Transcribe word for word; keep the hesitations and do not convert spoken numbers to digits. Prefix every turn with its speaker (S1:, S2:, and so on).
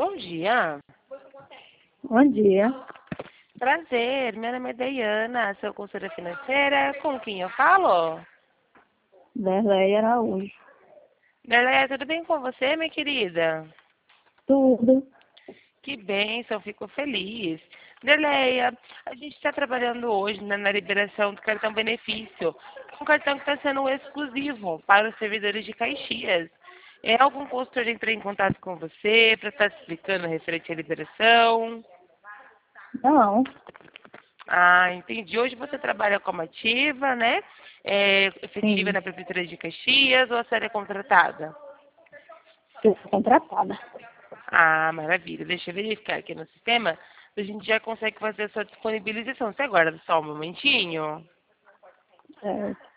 S1: Bom dia.
S2: Bom dia.
S1: Prazer, meu nome é Dayana, sou consultora financeira. Com quem eu falo?
S2: Derleia Araújo.
S1: Darleia, tudo bem com você, minha querida?
S2: Tudo.
S1: Que bênção, fico feliz. Darleia, a gente está trabalhando hoje na, na liberação do cartão benefício. Um cartão que está sendo exclusivo para os servidores de Caxias. É algum consultor entrar em contato com você para estar te explicando referente à liberação?
S2: Não,
S1: Ah, entendi. Hoje você trabalha como ativa, né? É, efetiva
S2: sim,
S1: na Prefeitura de Caxias ou a senhora é contratada?
S2: eu fui contratada.
S1: Ah, maravilha. Deixa eu verificar aqui no sistema. A gente já consegue fazer a sua disponibilização. Você aguarda só um momentinho?
S2: Certo.